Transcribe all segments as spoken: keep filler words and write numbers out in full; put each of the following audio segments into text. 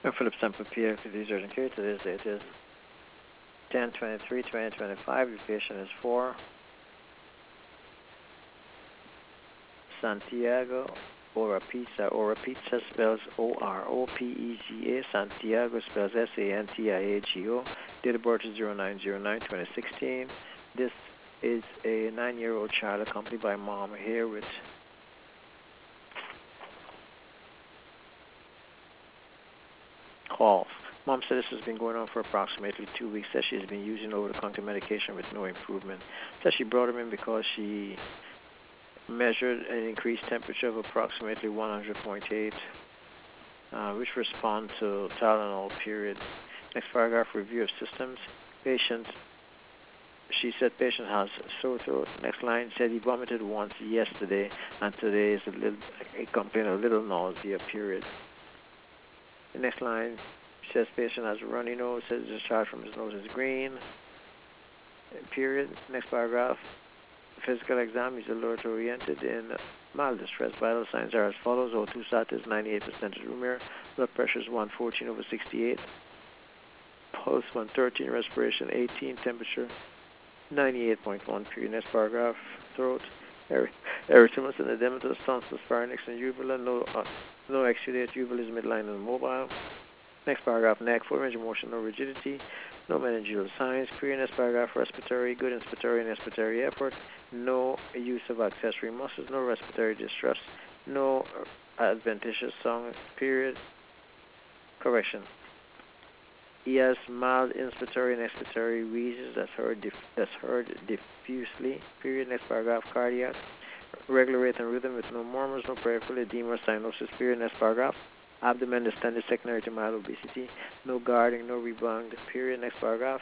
Philip Sample P F to these urgent care. Today's date is ten twenty-three twenty twenty-five. Your patient is for Santiago Oropeza. Oropeza spells O R O P E Z A. Santiago spells S A N T I A G O. Date of birth is zero nine zero nine twenty sixteen. This is a nine-year-old child accompanied by mom here with calls. Mom said this has been going on for approximately two weeks, that she has been using over-the-counter medication with no improvement. Said she brought him in because she measured an increased temperature of approximately one hundred point eight, uh, which respond to Tylenol, period. Next paragraph, review of systems. Patient, she said patient has sore throat. Next line said he vomited once yesterday, and today is a little, a complaint of little nausea, period. The next line says patient has a runny nose, says discharge from his nose is green, period. Next paragraph, physical exam is alert oriented in mild distress. Vital signs are as follows: O two status ninety-eight percent room air, blood pressure is one fourteen over sixty-eight, pulse one thirteen, respiration eighteen, temperature ninety-eight point one, period. Next paragraph, throat, er- erythemus and edematous, tonsils, pharynx, and uvula. No, uh, no exudate. Uvula is midline and mobile. Next paragraph, neck, full range of motion, no rigidity, no meningeal signs. Period. Next paragraph, respiratory, good inspiratory and expiratory effort, no use of accessory muscles, no respiratory distress, no adventitious song, period. Correction. He has mild inspiratory and expiratory wheezes that's heard dif- that's heard diffusely. Period. Next paragraph, cardiac, regular rate and rhythm with no murmurs, no peripheral edema or cyanosis. Period. Next paragraph, abdomen distended secondary to mild obesity, no guarding, no rebound. Period. Next paragraph.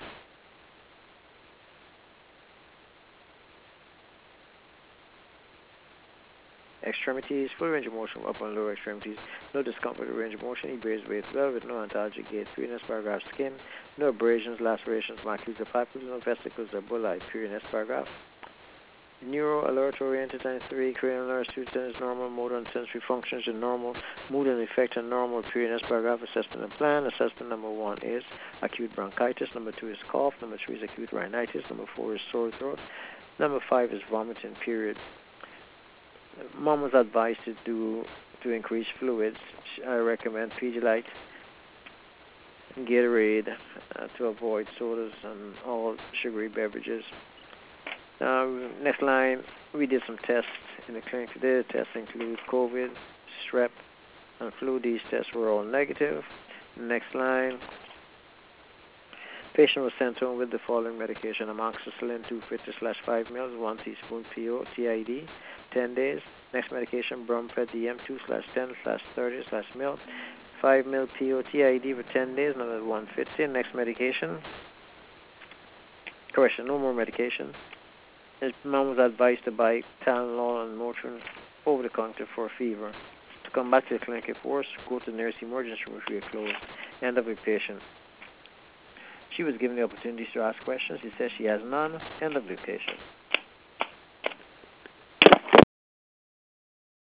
Extremities, full range of motion upper and lower extremities, no discomfort or range of motion. He bears weight well with no antalgic gait. Period. Next paragraph, skin, no abrasions, lacerations, macules or papules, no vesicles or bullae. Period. Next paragraph. Neuro alert oriented times three, cranial nerves, two tennis normal, motor and sensory functions are normal, mood and effect are normal. Period. Next paragraph, assessment and plan. Assessment number one is acute bronchitis, number two is cough, number three is acute rhinitis, number four is sore throat, number five is vomiting. Period. Mom was advised to do to increase fluids. I recommend Pedialyte and Gatorade uh, to avoid sodas and all sugary beverages. Um, next line, we did some tests in the clinic today. The tests include COVID, strep, and flu. These tests were all negative. Next line, patient was sent home with the following medication: amoxicillin two fifty slash five mils, one teaspoon P O, T I D, ten days. Next medication, Brumpet D M two slash ten slash thirty slash mil, five mil P O, T I D for ten days, another one fifty. Next medication, correction, no more medication. His mom was advised to buy Tylenol and Motrin over the counter for fever. To come back to the clinic if worse, go to the nearest emergency room if we are closed. End of the patient. She was given the opportunity to ask questions. He says she has none. End of the patient.